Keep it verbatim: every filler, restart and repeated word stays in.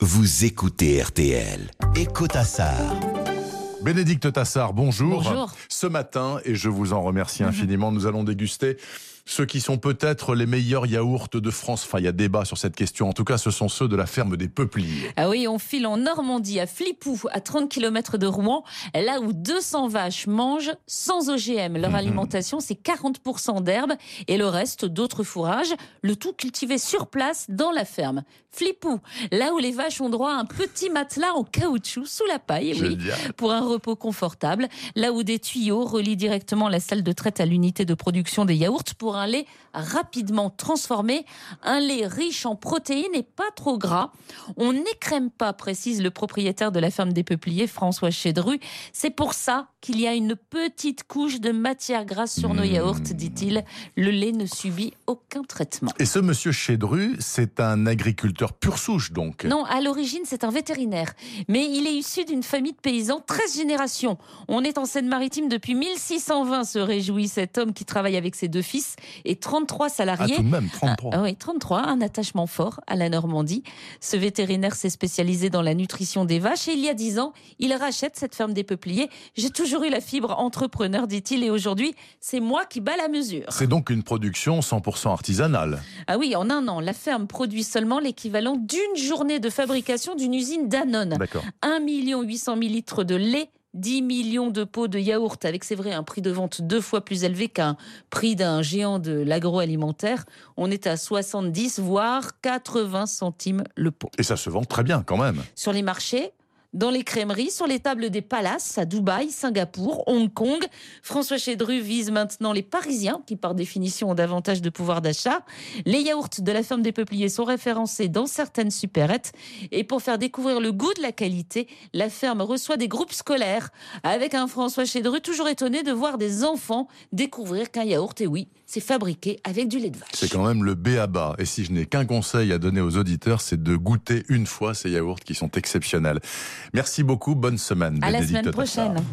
vous écoutez R T L. Écoute Tassard. Bénédicte Tassard, bonjour. Bonjour. Ce matin, et je vous en remercie infiniment, nous allons déguster ceux qui sont peut-être les meilleurs yaourts de France. Enfin, il y a débat sur cette question. En tout cas, ce sont ceux de la ferme des Peupliers. Ah oui, on file en Normandie, à Flipou, à trente kilomètres de Rouen, là où deux cents vaches mangent sans O G M. Leur mmh. alimentation, c'est quarante pour cent d'herbe et le reste d'autres fourrages, le tout cultivé sur place dans la ferme. Flipou, là où les vaches ont droit à un petit matelas en caoutchouc sous la paille, oui, pour un repos confortable. Là où des tuyaux relient directement la salle de traite à l'unité de production des yaourts pour un lait rapidement transformé, un lait riche en protéines et pas trop gras. On n'écrème pas, précise le propriétaire de la ferme des Peupliers, François Chédru. C'est pour ça qu'il y a une petite couche de matière grasse sur nos yaourts, dit-il. Le lait ne subit aucun traitement. Et ce monsieur Chédru, c'est un agriculteur pur souche donc? Non, à l'origine, c'est un vétérinaire. Mais il est issu d'une famille de paysans, treize générations. On est en Seine-Maritime depuis mille six cent vingt, se réjouit cet homme qui travaille avec ses deux fils et trente-trois salariés. Ah, tout de même, trente-trois. Ah, oui, trente-trois, un attachement fort à la Normandie. Ce vétérinaire s'est spécialisé dans la nutrition des vaches et il y a dix ans, il rachète cette ferme des Peupliers. J'ai toujours eu la fibre entrepreneur, dit-il, et aujourd'hui, c'est moi qui bats la mesure. C'est donc une production cent pour cent artisanale. Ah oui, en un an, la ferme produit seulement l'équivalent d'une journée de fabrication d'une usine Danone. D'accord. un million huit cent mille litres de lait, dix millions de pots de yaourt, avec, c'est vrai, un prix de vente deux fois plus élevé qu'un prix d'un géant de l'agroalimentaire. On est à soixante-dix, voire quatre-vingts centimes le pot. Et ça se vend très bien quand même. Sur les marchés, dans les crèmeries, sur les tables des palaces à Dubaï, Singapour, Hong Kong. François Chédru vise maintenant les Parisiens, qui par définition ont davantage de pouvoir d'achat. Les yaourts de la ferme des Peupliers sont référencés dans certaines supérettes. Et pour faire découvrir le goût de la qualité, la ferme reçoit des groupes scolaires, avec un François Chédru toujours étonné de voir des enfants découvrir qu'un yaourt, et oui, c'est fabriqué avec du lait de vache. C'est quand même le b a ba. Et si je n'ai qu'un conseil à donner aux auditeurs, c'est de goûter une fois ces yaourts qui sont exceptionnels. Merci beaucoup, bonne semaine. À la semaine prochaine.